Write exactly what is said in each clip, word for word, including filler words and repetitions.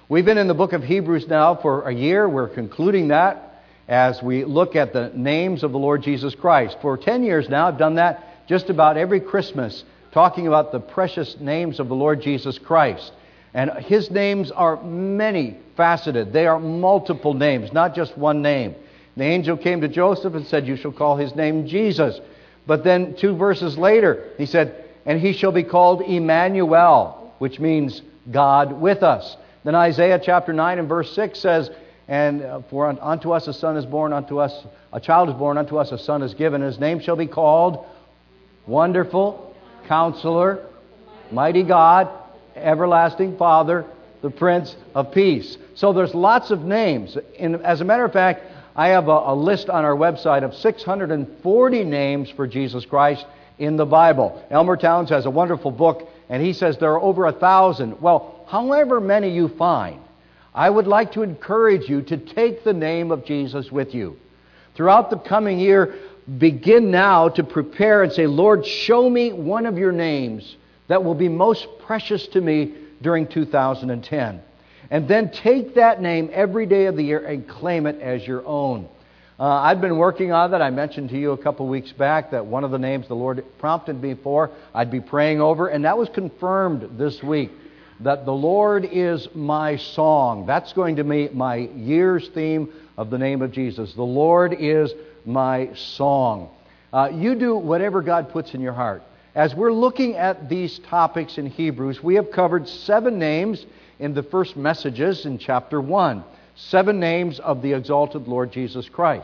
We've been in the book of Hebrews now for a year. We're concluding that as we look at the names of the Lord Jesus Christ. For ten years now, I've done that just about every Christmas, talking about the precious names of the Lord Jesus Christ. And His names are many faceted. They are multiple names, not just one name. The angel came to Joseph and said, "You shall call his name Jesus." But then two verses later, he said, "And he shall be called Emmanuel," which means God with us. Then Isaiah chapter nine and verse six says, "And for unto us a son is born, unto us a child is born, unto us a son is given. His name shall be called Wonderful, Counselor, Mighty God, Everlasting Father, the Prince of Peace." So there's lots of names. And as a matter of fact, I have a, a list on our website of six hundred forty names for Jesus Christ in the Bible. Elmer Towns has a wonderful book, and he says there are over a thousand. Well, however many you find, I would like to encourage you to take the name of Jesus with you. Throughout the coming year, begin now to prepare and say, "Lord, show me one of your names that will be most precious to me during two thousand ten. And then take that name every day of the year and claim it as your own. Uh, I've been working on that. I mentioned to you a couple weeks back that one of the names the Lord prompted me for, I'd be praying over, and that was confirmed this week, that the Lord is my song. That's going to be my year's theme of the name of Jesus. The Lord is my song. Uh, you do whatever God puts in your heart. As we're looking at these topics in Hebrews, we have covered seven names in the first messages in chapter one. Seven names of the exalted Lord Jesus Christ.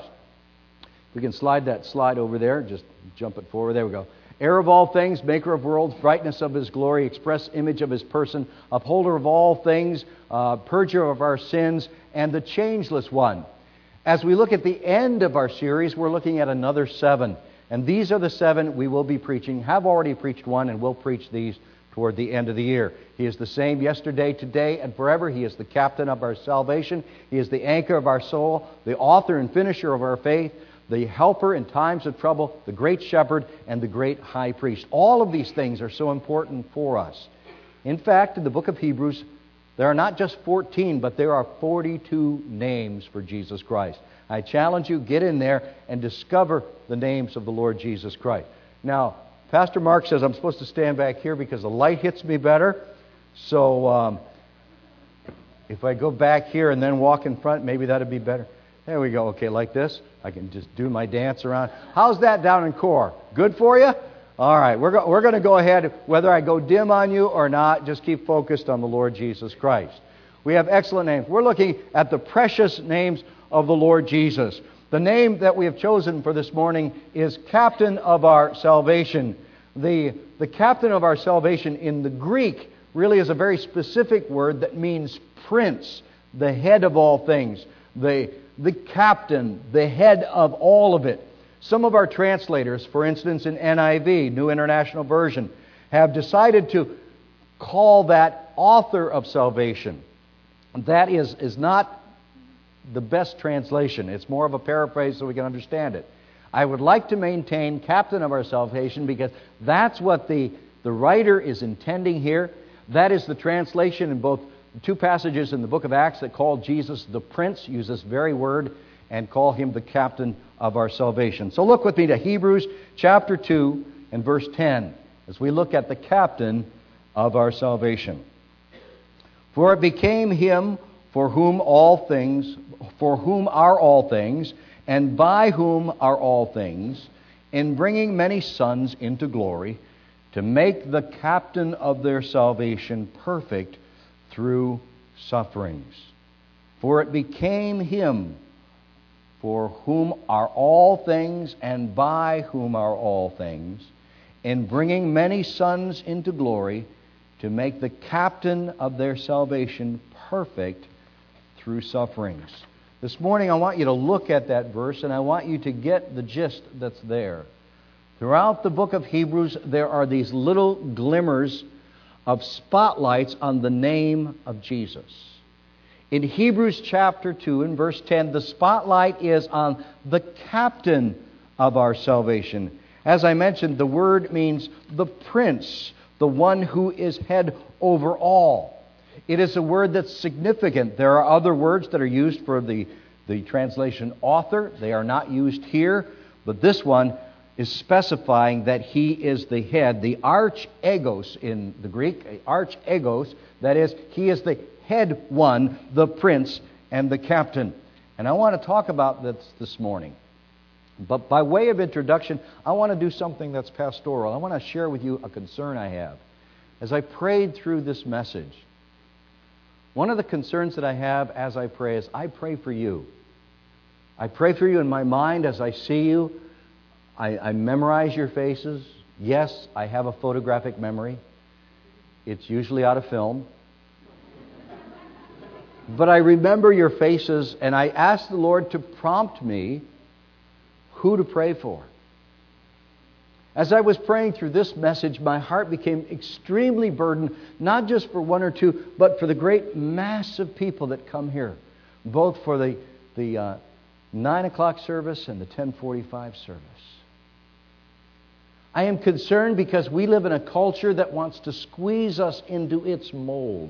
We can slide that slide over there. Just jump it forward. There we go. Heir of all things, maker of worlds, brightness of His glory, express image of His person, upholder of all things, uh, purger of our sins, and the changeless one. As we look at the end of our series, we're looking at another seven. And these are the seven we will be preaching, have already preached one, and will preach these toward the end of the year. He is the same yesterday, today, and forever. He is the captain of our salvation. He is the anchor of our soul, the author and finisher of our faith, the helper in times of trouble, the great shepherd, and the great high priest. All of these things are so important for us. In fact, in the book of Hebrews, there are not just fourteen, but there are forty-two names for Jesus Christ. I challenge you, get in there and discover the names of the Lord Jesus Christ. Now, Pastor Mark says I'm supposed to stand back here because the light hits me better. So um, if I go back here and then walk in front, maybe that'd be better. There we go. Okay, like this. I can just do my dance around. How's that down in core? Good for you? All right, we're, go- we're going to go ahead. Whether I go dim on you or not, just keep focused on the Lord Jesus Christ. We have excellent names. We're looking at the precious names of the Lord Jesus. The name that we have chosen for this morning is Captain of our Salvation. The, the Captain of our Salvation in the Greek really is a very specific word that means prince, the head of all things, the, the captain, the head of all of it. Some of our translators, for instance in N I V, New International Version, have decided to call that author of salvation. That is, is not the best translation. It's more of a paraphrase so we can understand it. I would like to maintain captain of our salvation because that's what the, the writer is intending here. That is the translation in both two passages in the book of Acts that call Jesus the Prince, use this very word, and call Him the captain of our salvation. So look with me to Hebrews chapter two and verse ten as we look at the captain of our salvation. For it became Him for whom all things, for whom are all things, and by whom are all things, in bringing many sons into glory, to make the captain of their salvation perfect through sufferings. For it became Him for whom are all things, and by whom are all things, in bringing many sons into glory, to make the captain of their salvation perfect through sufferings. This morning I want you to look at that verse and I want you to get the gist that's there. Throughout the book of Hebrews there are these little glimmers of spotlights on the name of Jesus. In Hebrews chapter two and verse ten, the spotlight is on the captain of our salvation. As I mentioned, the word means the prince, the one who is head over all. It is a word that's significant. There are other words that are used for the, the translation author. They are not used here, but this one is specifying that he is the head, the archegos in the Greek, archegos, that is, he is the head one, the prince and the captain. And I want to talk about this this morning. But by way of introduction, I want to do something that's pastoral. I want to share with you a concern I have. As I prayed through this message, one of the concerns that I have as I pray is I pray for you. I pray for you in my mind as I see you. I, I memorize your faces. Yes, I have a photographic memory. It's usually out of film. But I remember your faces, and I ask the Lord to prompt me who to pray for. As I was praying through this message, my heart became extremely burdened, not just for one or two, but for the great mass of people that come here, both for the, the uh, nine o'clock service and the ten forty-five service. I am concerned because we live in a culture that wants to squeeze us into its mold.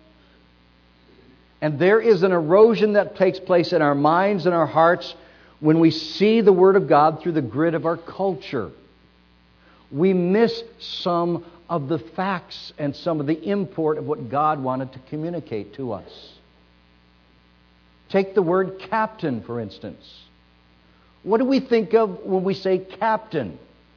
And there is an erosion that takes place in our minds and our hearts when we see the Word of God through the grid of our culture. We miss some of the facts and some of the import of what God wanted to communicate to us. Take the word captain, for instance. What do we think of when we say captain?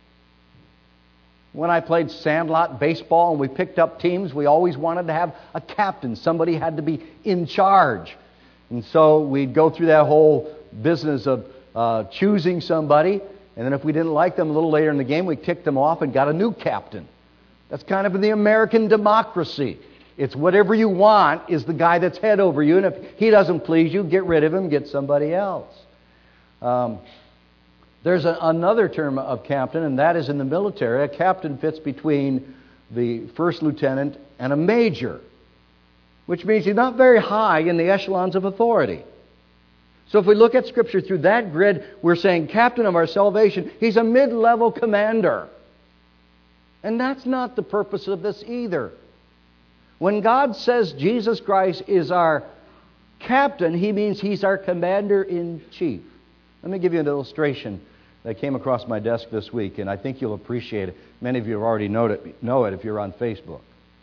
When I played sandlot baseball and we picked up teams, we always wanted to have a captain. Somebody had to be in charge. And so we'd go through that whole business of uh, choosing somebody. And then if we didn't like them a little later in the game, we kicked them off and got a new captain. That's kind of in the American democracy. It's whatever you want is the guy that's head over you. And if he doesn't please you, get rid of him, get somebody else. Um, there's a, another term of captain, and that is in the military. A captain fits between the first lieutenant and a major, which means he's not very high in the echelons of authority. So if we look at Scripture through that grid, we're saying captain of our salvation, he's a mid-level commander. And that's not the purpose of this either. When God says Jesus Christ is our captain, He means He's our commander-in-chief. Let me give you an illustration that came across my desk this week, and I think you'll appreciate it. Many of you have already know it, know it if you're on Facebook.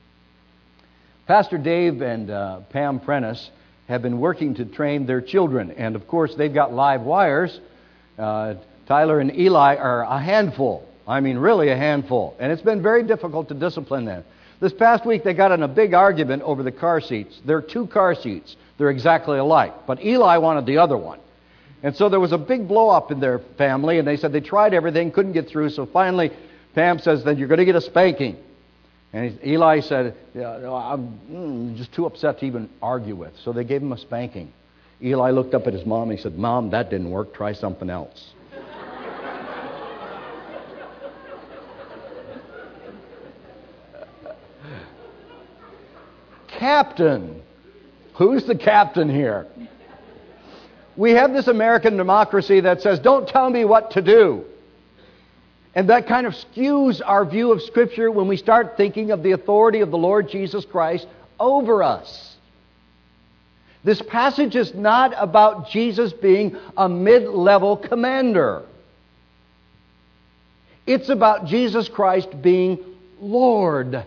Pastor Dave and uh, Pam Prentice have been working to train their children. And of course, they've got live wires. Uh, Tyler and Eli are a handful. I mean, really a handful. And it's been very difficult to discipline them. This past week, they got in a big argument over the car seats. There are two car seats. They're exactly alike. But Eli wanted the other one. And so there was a big blow-up in their family, and they said they tried everything, couldn't get through. So finally, Pam says, then you're going to get a spanking. And Eli said, yeah, no, I'm just too upset to even argue with. So they gave him a spanking. Eli looked up at his mom and he said, Mom, that didn't work. Try something else. Captain. Who's the captain here? We have this American democracy that says, don't tell me what to do. And that kind of skews our view of Scripture when we start thinking of the authority of the Lord Jesus Christ over us. This passage is not about Jesus being a mid-level commander. It's about Jesus Christ being Lord.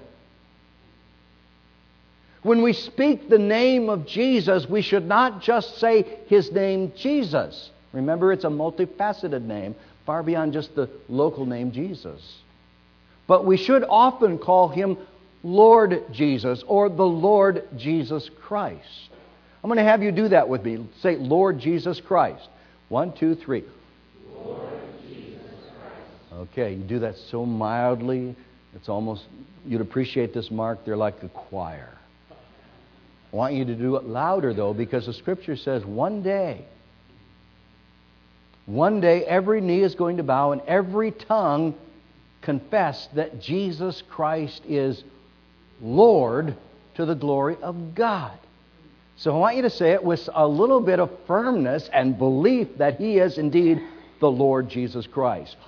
When we speak the name of Jesus, we should not just say His name Jesus. Remember, it's a multifaceted name, far beyond just the local name Jesus. But we should often call Him Lord Jesus or the Lord Jesus Christ. I'm going to have you do that with me. Say, Lord Jesus Christ. One, two, three. Lord Jesus Christ. Okay, you do that so mildly, it's almost, you'd appreciate this, Mark, they're like a choir. I want you to do it louder, though, because the Scripture says one day, one day every knee is going to bow and every tongue confess that Jesus Christ is Lord to the glory of God. So I want you to say it with a little bit of firmness and belief that He is indeed the Lord Jesus Christ.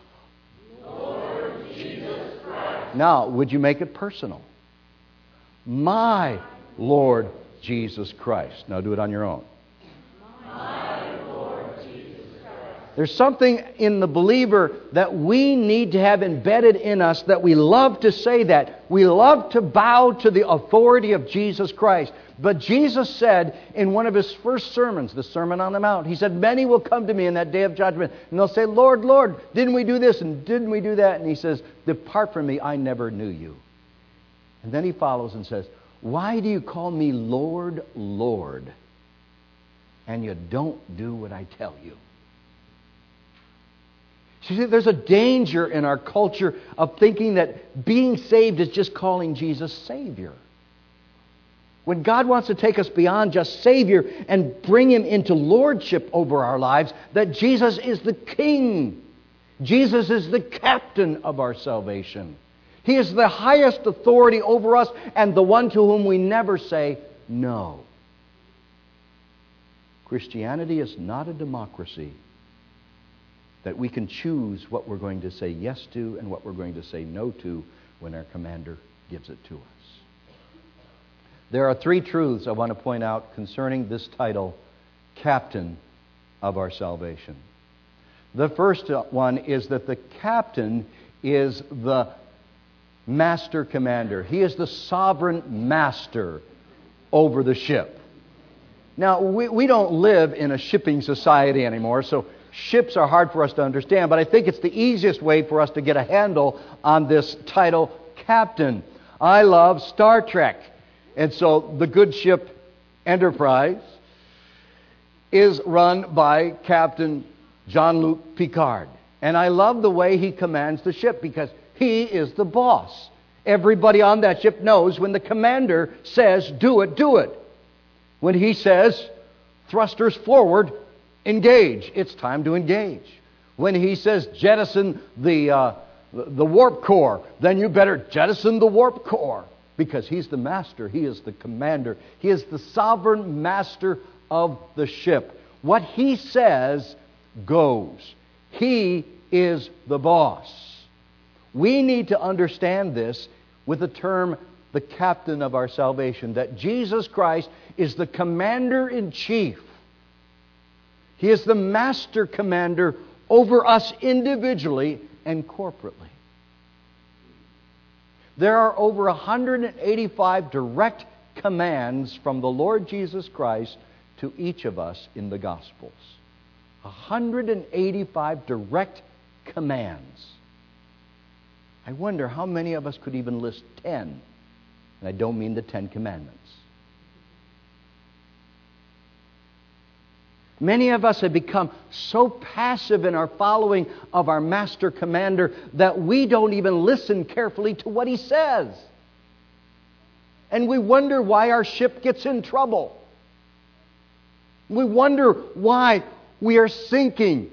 Lord Jesus Christ. Now, would you make it personal? My Lord Jesus Christ. Now do it on your own. My Lord Jesus Christ. There's something in the believer that we need to have embedded in us, that we love to say that. We love to bow to the authority of Jesus Christ. But Jesus said in one of His first sermons, the Sermon on the Mount, He said, many will come to me in that day of judgment, and they'll say, Lord, Lord, didn't we do this and didn't we do that? And He says, depart from me, I never knew you. And then He follows and says, why do you call me Lord, Lord, and you don't do what I tell you? See, there's a danger in our culture of thinking that being saved is just calling Jesus Savior. When God wants to take us beyond just Savior and bring Him into lordship over our lives, that Jesus is the King. Jesus is the captain of our salvation. He is the highest authority over us and the one to whom we never say no. Christianity is not a democracy that we can choose what we're going to say yes to and what we're going to say no to when our commander gives it to us. There are three truths I want to point out concerning this title, Captain of Our Salvation. The first one is that the captain is the master commander. He is the sovereign master over the ship. Now, we, we don't live in a shipping society anymore, so ships are hard for us to understand, but I think it's the easiest way for us to get a handle on this title, Captain. I love Star Trek. And so the good ship Enterprise is run by Captain Jean-Luc Picard. And I love the way he commands the ship because he is the boss. Everybody on that ship knows when the commander says, do it, do it. When he says, thrusters forward, engage. It's time to engage. When he says, jettison the, uh, the warp core, then you better jettison the warp core. Because He's the master. He is the commander. He is the sovereign master of the ship. What He says goes. He is the boss. We need to understand this with the term, the captain of our salvation, that Jesus Christ is the commander-in-chief. He is the master commander over us individually and corporately. There are over one hundred eighty-five direct commands from the Lord Jesus Christ to each of us in the Gospels. one hundred eighty-five direct commands. I wonder how many of us could even list ten. And I don't mean the Ten Commandments. Many of us have become so passive in our following of our master commander that we don't even listen carefully to what he says. And we wonder why our ship gets in trouble. We wonder why we are sinking.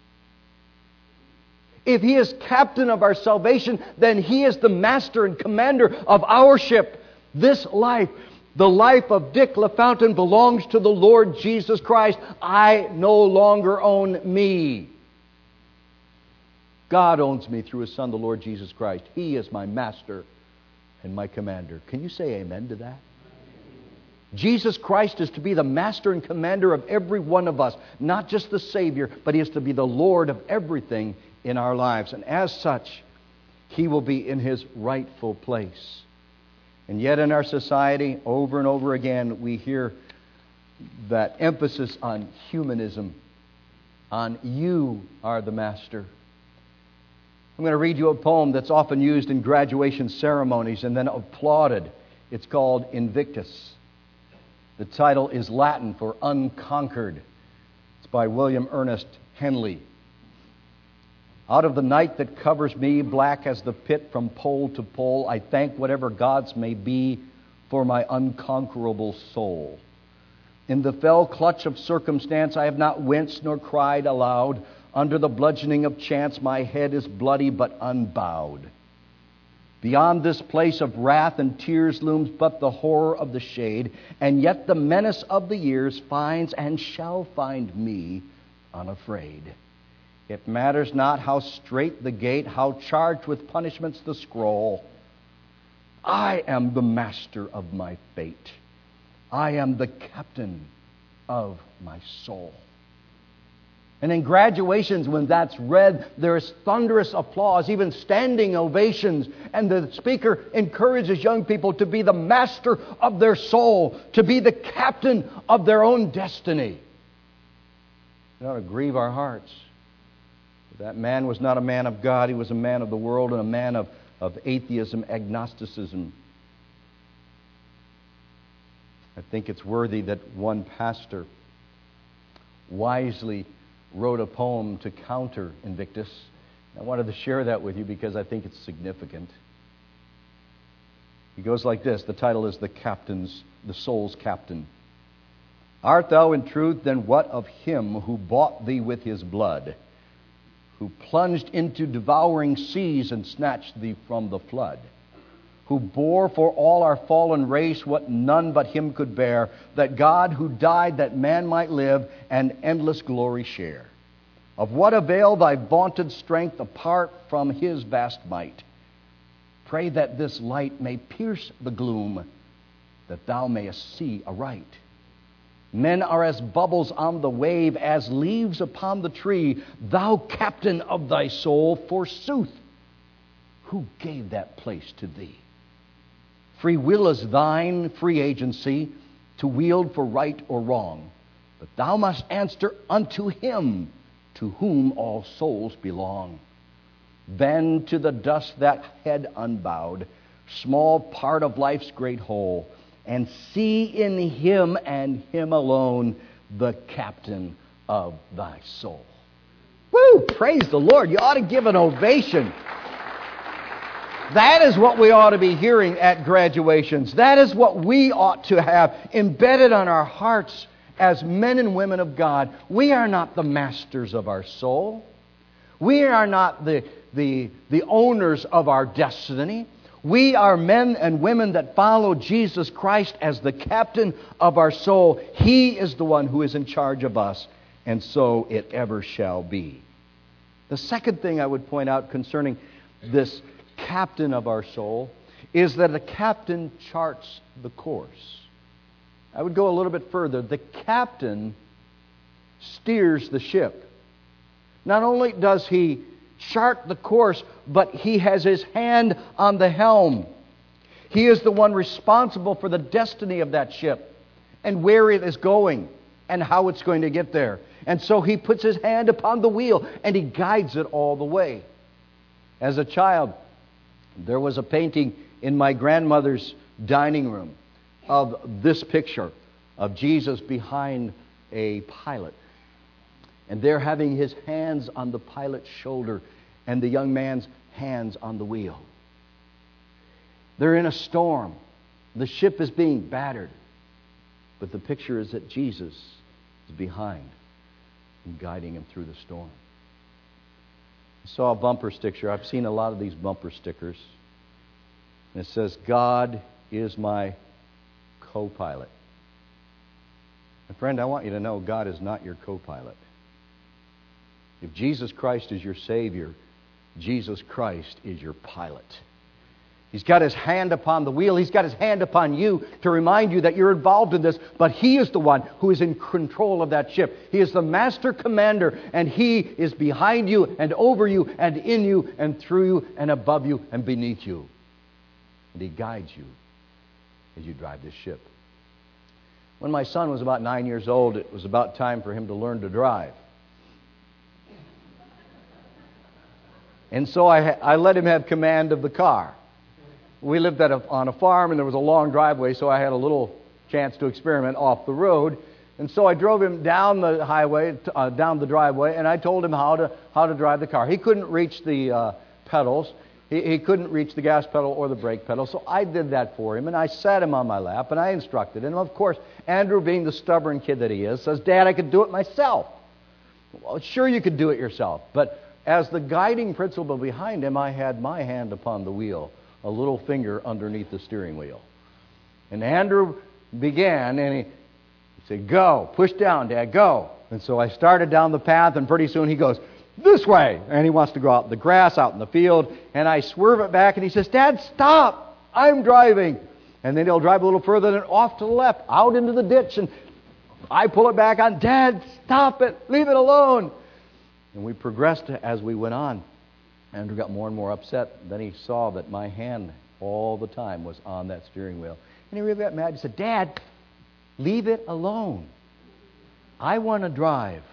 If He is captain of our salvation, then He is the master and commander of our ship. This life, the life of Dick LaFountain, belongs to the Lord Jesus Christ. I no longer own me. God owns me through His Son, the Lord Jesus Christ. He is my master and my commander. Can you say amen to that? Jesus Christ is to be the master and commander of every one of us. Not just the Savior, but He is to be the Lord of everything in our lives. And as such, He will be in His rightful place. And yet in our society, over and over again, we hear that emphasis on humanism, on you are the master. I'm going to read you a poem that's often used in graduation ceremonies and then applauded. It's called Invictus. The title is Latin for Unconquered. It's by William Ernest Henley. Out of the night that covers me, black as the pit from pole to pole, I thank whatever gods may be for my unconquerable soul. In the fell clutch of circumstance, I have not winced nor cried aloud. Under the bludgeoning of chance, my head is bloody but unbowed. Beyond this place of wrath and tears looms but the horror of the shade, and yet the menace of the years finds and shall find me unafraid. It matters not how strait the gate, how charged with punishments the scroll. I am the master of my fate, I am the captain of my soul. And in graduations, when that's read, there is thunderous applause, even standing ovations. And the speaker encourages young people to be the master of their soul, to be the captain of their own destiny. It ought to grieve our hearts. That man was not a man of God. He was a man of the world and a man of, of atheism, agnosticism. I think it's worthy that one pastor wisely wrote a poem to counter Invictus. I wanted to share that with you because I think it's significant. He goes like this. The title is The Captain's, The Soul's Captain. Art thou in truth then what of him who bought thee with his blood, who plunged into devouring seas and snatched thee from the flood, who bore for all our fallen race what none but him could bear, that God who died that man might live and endless glory share? Of what avail thy vaunted strength apart from his vast might? Pray that this light may pierce the gloom, that thou mayest see aright. Men are as bubbles on the wave, as leaves upon the tree. Thou captain of thy soul, forsooth, who gave that place to thee? Free will is thine, free agency, to wield for right or wrong. But thou must answer unto him to whom all souls belong. Bend to the dust that head unbowed, small part of life's great whole, and see in him and him alone the captain of thy soul. Woo! Praise the Lord. You ought to give an ovation. That is what we ought to be hearing at graduations. That is what we ought to have embedded on our hearts as men and women of God. We are not the masters of our soul. We are not the, the, the owners of our destiny. We are men and women that follow Jesus Christ as the captain of our soul. He is the one who is in charge of us, and so it ever shall be. The second thing I would point out concerning this captain of our soul is that the captain charts the course. I would go a little bit further. The captain steers the ship. Not only does he chart the course, but he has his hand on the helm. He is the one responsible for the destiny of that ship and where it is going and how it's going to get there. And so he puts his hand upon the wheel and he guides it all the way. As a child, there was a painting in my grandmother's dining room of this picture of Jesus behind a pilot. And they're having his hands on the pilot's shoulder and the young man's hands on the wheel. They're in a storm. The ship is being battered. But the picture is that Jesus is behind and guiding him through the storm. I saw a bumper sticker. I've seen a lot of these bumper stickers. And it says, God is my co-pilot. And friend, I want you to know God is not your co-pilot. If Jesus Christ is your Savior, Jesus Christ is your pilot. He's got His hand upon the wheel. He's got His hand upon you to remind you that you're involved in this. But He is the one who is in control of that ship. He is the master commander, and He is behind you and over you and in you and through you and above you and beneath you. And He guides you as you drive this ship. When my son was about nine years old, it was about time for him to learn to drive. And so I, I let him have command of the car. We lived at a, on a farm, and there was a long driveway, so I had a little chance to experiment off the road. And so I drove him down the highway, uh, down the driveway, and I told him how to how to drive the car. He couldn't reach the uh, pedals. He, he couldn't reach the gas pedal or the brake pedal, so I did that for him, and I sat him on my lap, and I instructed him. Of course, Andrew, being the stubborn kid that he is, says, Dad, I could do it myself. Well, sure you could do it yourself, but as the guiding principle behind him, I had my hand upon the wheel, a little finger underneath the steering wheel. And Andrew began, and he, he said, go, push down, Dad, go. And so I started down the path, and pretty soon he goes, this way. And he wants to go out in the grass, out in the field, and I swerve it back, and he says, Dad, stop, I'm driving. And then he'll drive a little further, then off to the left, out into the ditch, and I pull it back on. Dad, stop it. Leave it alone. And we progressed as we went on. Andrew got more and more upset. Then he saw that my hand all the time was on that steering wheel. And he really got mad. He said, Dad, leave it alone. I want to drive.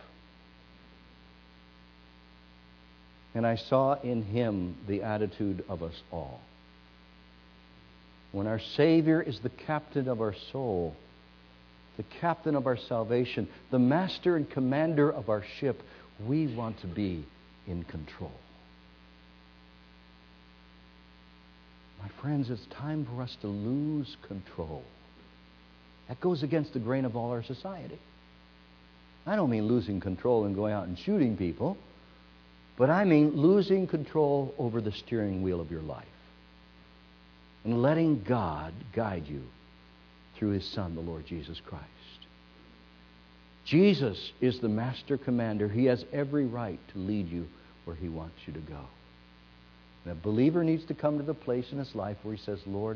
And I saw in him the attitude of us all. When our Savior is the captain of our soul, the captain of our salvation, the master and commander of our ship, we want to be in control. My friends, it's time for us to lose control. That goes against the grain of all our society. I don't mean losing control and going out and shooting people, but I mean losing control over the steering wheel of your life and letting God guide you through His Son, the Lord Jesus Christ. Jesus is the master commander. He has every right to lead you where He wants you to go. And a believer needs to come to the place in his life where he says, Lord,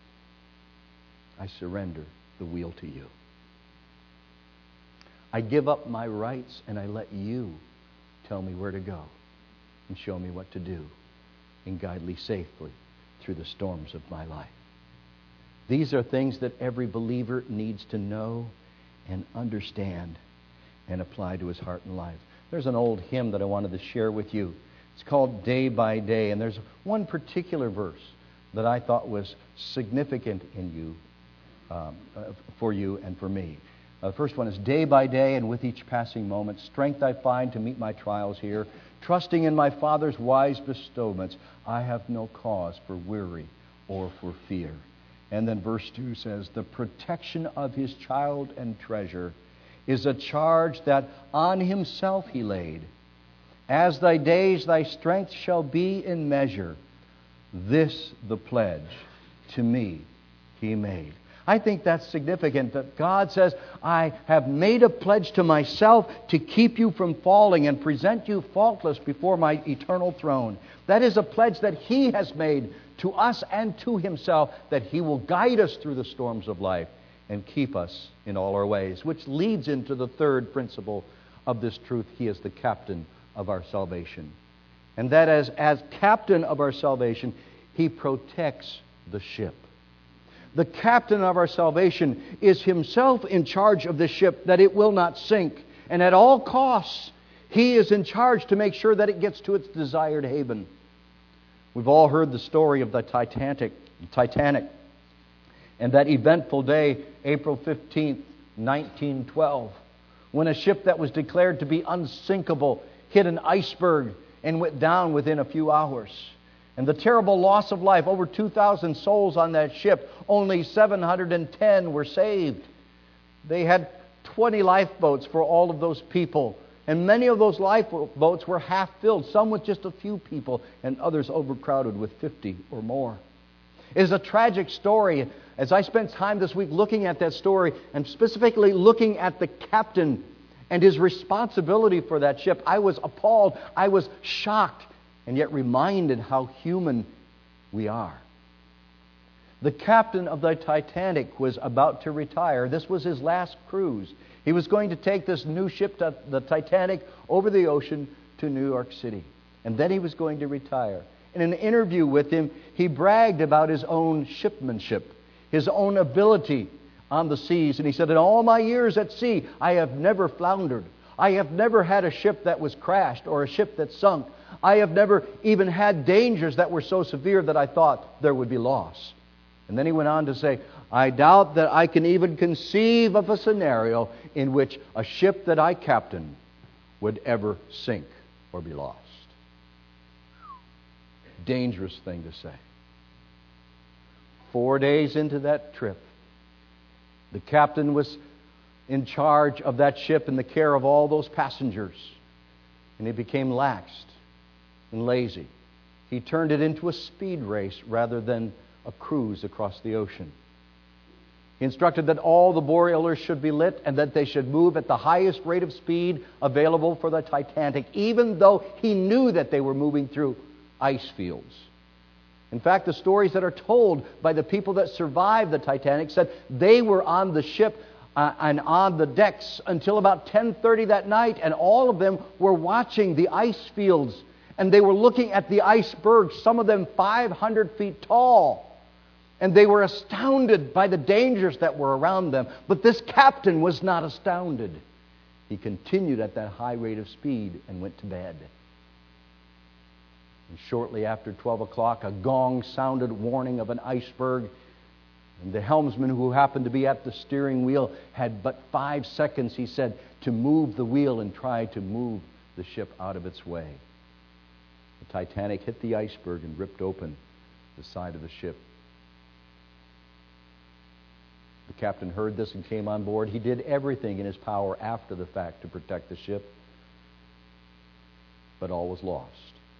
I surrender the wheel to you. I give up my rights and I let you tell me where to go and show me what to do and guide me safely through the storms of my life. These are things that every believer needs to know and understand and apply to his heart and life. There's an old hymn that I wanted to share with you. It's called Day by Day, and there's one particular verse that I thought was significant in you, um, uh, for you and for me. Uh, the first one is, Day by day and with each passing moment, strength I find to meet my trials here. Trusting in my Father's wise bestowments, I have no cause for worry or for fear. And then verse two says, the protection of His child and treasure is a charge that on Himself He laid. As thy days, thy strength shall be in measure. This the pledge to me He made. I think that's significant that God says, I have made a pledge to myself to keep you from falling and present you faultless before my eternal throne. That is a pledge that He has made to us and to Himself, that He will guide us through the storms of life and keep us in all our ways, which leads into the third principle of this truth. He is the captain of our salvation. And that as, as captain of our salvation, He protects the ship. The captain of our salvation is Himself in charge of the ship, that it will not sink. And at all costs, He is in charge to make sure that it gets to its desired haven. We've all heard the story of the Titanic, Titanic, and that eventful day, April fifteenth, nineteen twelve, when a ship that was declared to be unsinkable hit an iceberg and went down within a few hours. And the terrible loss of life, over two thousand souls on that ship, only seven hundred ten were saved. They had twenty lifeboats for all of those people. And many of those lifeboats were half filled, some with just a few people, and others overcrowded with fifty or more. It is a tragic story. As I spent time this week looking at that story, and specifically looking at the captain and his responsibility for that ship, I was appalled. I was shocked, and yet reminded how human we are. The captain of the Titanic was about to retire. This was his last cruise. He was going to take this new ship, the Titanic, over the ocean to New York City. And then he was going to retire. In an interview with him, he bragged about his own shipmanship, his own ability on the seas. And he said, in all my years at sea, I have never floundered. I have never had a ship that was crashed or a ship that sunk. I have never even had dangers that were so severe that I thought there would be loss. And then he went on to say, I doubt that I can even conceive of a scenario in which a ship that I captained would ever sink or be lost. Dangerous thing to say. Four days into that trip, the captain was in charge of that ship and the care of all those passengers. And he became laxed and lazy. He turned it into a speed race rather than a cruise across the ocean. He instructed that all the boilers should be lit and that they should move at the highest rate of speed available for the Titanic, even though he knew that they were moving through ice fields. In fact, the stories that are told by the people that survived the Titanic said they were on the ship uh, and on the decks until about ten thirty that night, and all of them were watching the ice fields, and they were looking at the icebergs, some of them five hundred feet tall, and they were astounded by the dangers that were around them. But this captain was not astounded. He continued at that high rate of speed and went to bed. And shortly after twelve o'clock, a gong sounded warning of an iceberg. And the helmsman, who happened to be at the steering wheel, had but five seconds, he said, to move the wheel and try to move the ship out of its way. The Titanic hit the iceberg and ripped open the side of the ship. The captain heard this and came on board. He did everything in his power after the fact to protect the ship, but all was lost.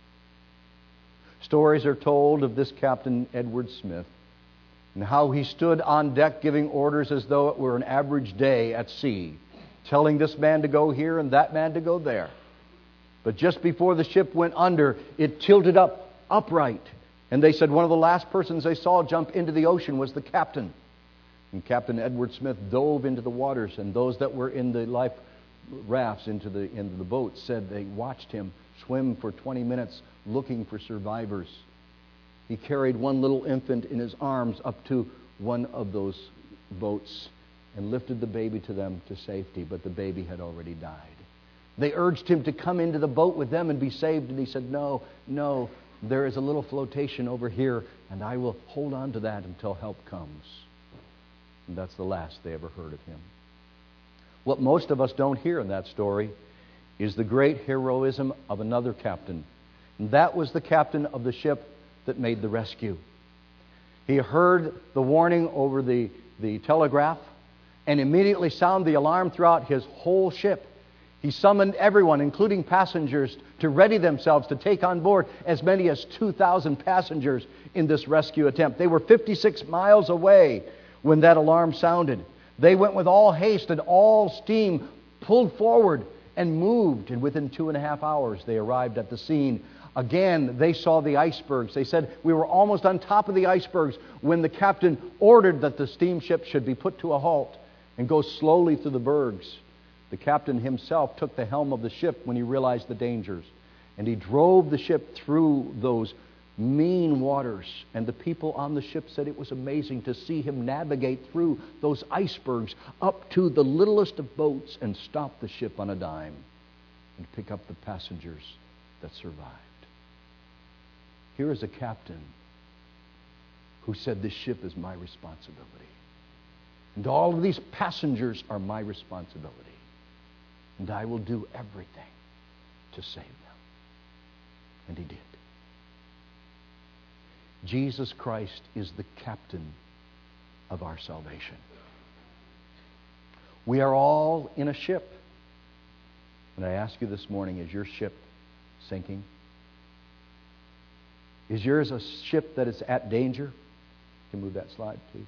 Stories are told of this Captain Edward Smith and how he stood on deck giving orders as though it were an average day at sea, telling this man to go here and that man to go there. But just before the ship went under, it tilted up upright. And they said one of the last persons they saw jump into the ocean was the captain. And Captain Edward Smith dove into the waters, and those that were in the life rafts into the, into the boat said they watched him swim for twenty minutes looking for survivors. He carried one little infant in his arms up to one of those boats and lifted the baby to them to safety, but the baby had already died. They urged him to come into the boat with them and be saved, and he said, no, no, there is a little flotation over here, and I will hold on to that until help comes. And that's the last they ever heard of him. What most of us don't hear in that story is the great heroism of another captain. And that was the captain of the ship that made the rescue. He heard the warning over the, the telegraph and immediately sounded the alarm throughout his whole ship. He summoned everyone, including passengers, to ready themselves to take on board as many as two thousand passengers in this rescue attempt. They were fifty-six miles away when that alarm sounded. They went with all haste, and all steam pulled forward and moved. And within two and a half hours, they arrived at the scene. Again, they saw the icebergs. They said, we were almost on top of the icebergs when the captain ordered that the steamship should be put to a halt and go slowly through the bergs. The captain himself took the helm of the ship when he realized the dangers, and he drove the ship through those mean waters. And the people on the ship said it was amazing to see him navigate through those icebergs up to the littlest of boats and stop the ship on a dime and pick up the passengers that survived. Here is a captain who said, this ship is my responsibility, and all of these passengers are my responsibility, and I will do everything to save them. And he did. Jesus Christ is the captain of our salvation. We are all in a ship. And I ask you this morning, is your ship sinking? Is yours a ship that is at danger? Can you move that slide, please?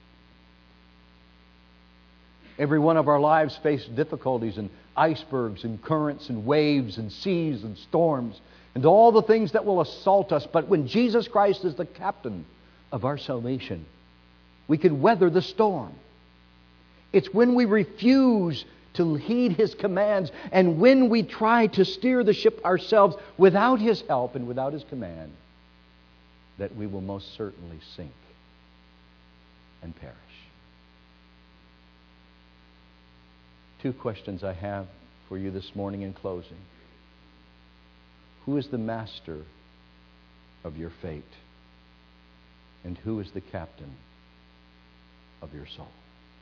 Every one of our lives face difficulties and icebergs and currents and waves and seas and storms and all the things that will assault us. But when Jesus Christ is the captain of our salvation, we can weather the storm. It's when we refuse to heed His commands and when we try to steer the ship ourselves without His help and without His command that we will most certainly sink and perish. Two questions I have for you this morning in closing. Who is the master of your fate? And who is the captain of your soul?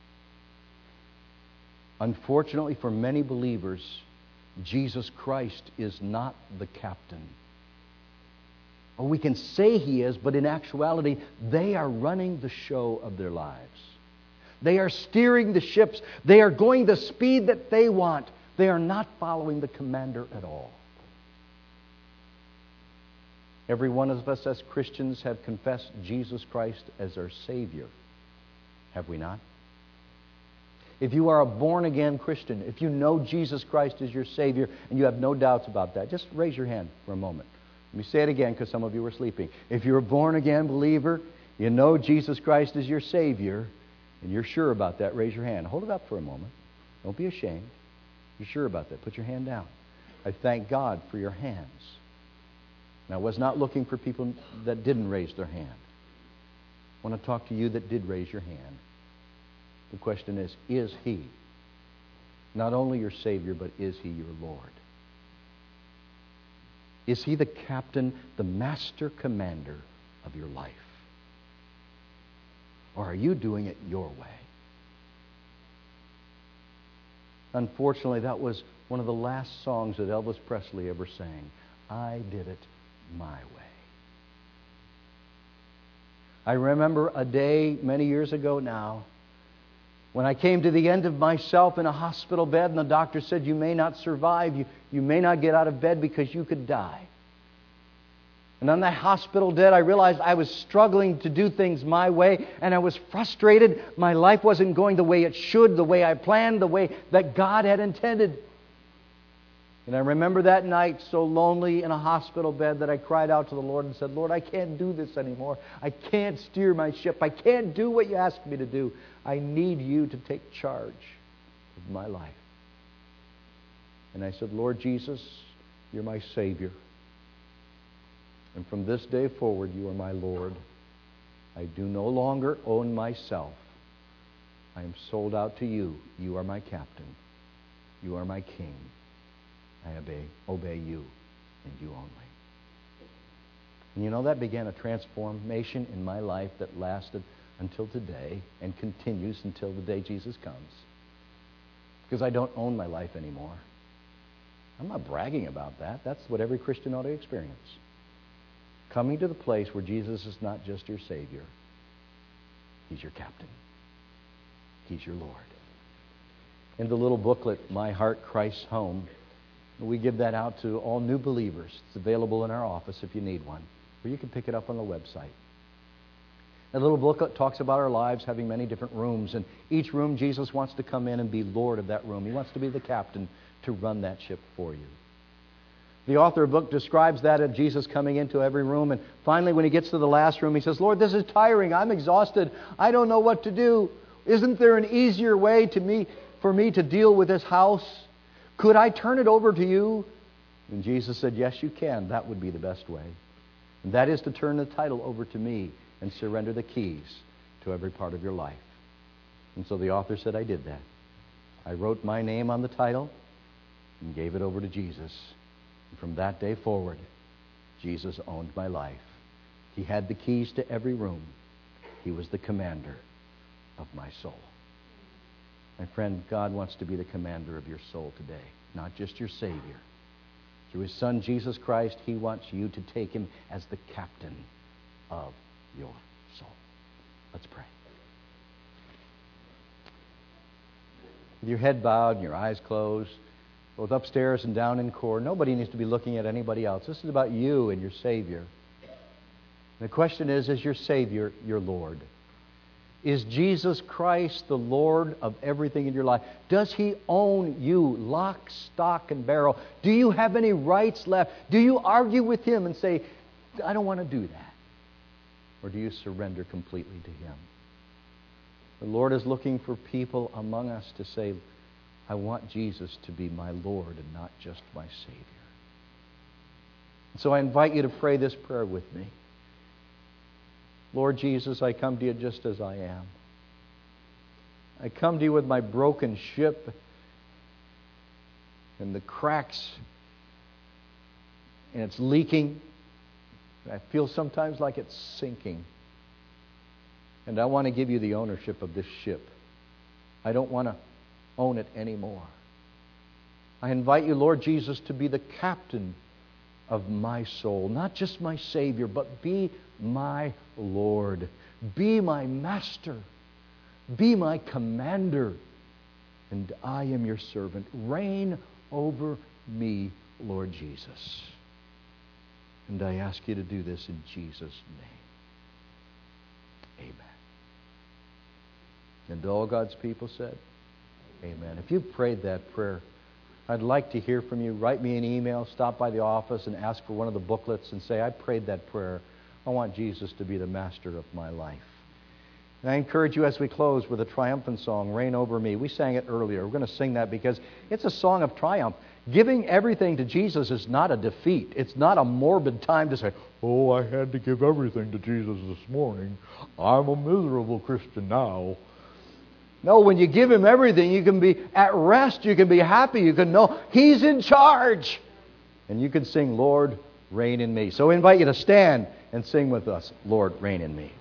Unfortunately, for many believers, Jesus Christ is not the captain. Or we can say He is, but in actuality, they are running the show of their lives. They are steering the ships. They are going the speed that they want. They are not following the commander at all. Every one of us as Christians have confessed Jesus Christ as our Savior. Have we not? If you are a born-again Christian, if you know Jesus Christ as your Savior and you have no doubts about that, just raise your hand for a moment. Let me say it again because some of you were sleeping. If you're a born-again believer, you know Jesus Christ is your Savior, and you're sure about that, raise your hand. Hold it up for a moment. Don't be ashamed. You're sure about that. Put your hand down. I thank God for your hands. Now, I was not looking for people that didn't raise their hand. I want to talk to you that did raise your hand. The question is, is He not only your Savior, but is He your Lord? Is He the captain, the master commander of your life? Or are you doing it your way? Unfortunately, that was one of the last songs that Elvis Presley ever sang. I did it my way. I remember a day many years ago now when I came to the end of myself in a hospital bed and the doctor said, you may not survive, you, you may not get out of bed because you could die. And on that hospital bed, I realized I was struggling to do things my way, and I was frustrated. My life wasn't going the way it should, the way I planned, the way that God had intended. And I remember that night so lonely in a hospital bed that I cried out to the Lord and said, Lord, I can't do this anymore. I can't steer my ship. I can't do what you asked me to do. I need you to take charge of my life. And I said, Lord Jesus, you're my Savior. And from this day forward, you are my Lord. I do no longer own myself. I am sold out to you. You are my captain. You are my king. I obey, obey you and you only. And you know, that began a transformation in my life that lasted until today and continues until the day Jesus comes. Because I don't own my life anymore. I'm not bragging about that. That's what every Christian ought to experience. Coming to the place where Jesus is not just your Savior. He's your captain. He's your Lord. In the little booklet, My Heart, Christ's Home, we give that out to all new believers. It's available in our office if you need one. Or you can pick it up on the website. The little booklet talks about our lives having many different rooms. And each room, Jesus wants to come in and be Lord of that room. He wants to be the captain to run that ship for you. The author of the book describes that of Jesus coming into every room. And finally, when he gets to the last room, he says, Lord, this is tiring. I'm exhausted. I don't know what to do. Isn't there an easier way to me, for me to deal with this house? Could I turn it over to you? And Jesus said, yes, you can. That would be the best way. And that is to turn the title over to me and surrender the keys to every part of your life. And so the author said, I did that. I wrote my name on the title and gave it over to Jesus. And from that day forward, Jesus owned my life. He had the keys to every room. He was the commander of my soul. My friend, God wants to be the commander of your soul today, not just your Savior. Through His Son, Jesus Christ, He wants you to take Him as the captain of your soul. Let's pray. With your head bowed and your eyes closed, both upstairs and down in core, nobody needs to be looking at anybody else. This is about you and your Savior. And the question is, is your Savior your Lord? Is Jesus Christ the Lord of everything in your life? Does He own you, lock, stock, and barrel? Do you have any rights left? Do you argue with Him and say, I don't want to do that? Or do you surrender completely to Him? The Lord is looking for people among us to say, I want Jesus to be my Lord and not just my Savior. So I invite you to pray this prayer with me. Lord Jesus, I come to you just as I am. I come to you with my broken ship and the cracks, and it's leaking. I feel sometimes like it's sinking. And I want to give you the ownership of this ship. I don't want to own it anymore. I invite you, Lord Jesus, to be the captain of my soul. Not just my Savior, but be my Lord. Be my master. Be my commander. And I am your servant. Reign over me, Lord Jesus. And I ask you to do this in Jesus' name. Amen. And all God's people said, amen. If you prayed that prayer, I'd like to hear from you. Write me an email, stop by the office and ask for one of the booklets and say, I prayed that prayer. I want Jesus to be the master of my life. And I encourage you as we close with a triumphant song, Reign Over Me. We sang it earlier. We're going to sing that because it's a song of triumph. Giving everything to Jesus is not a defeat. It's not a morbid time to say, oh, I had to give everything to Jesus this morning. I'm a miserable Christian now. No, when you give Him everything, you can be at rest. You can be happy. You can know He's in charge. And you can sing, Lord, reign in me. So I invite you to stand and sing with us, Lord, reign in me.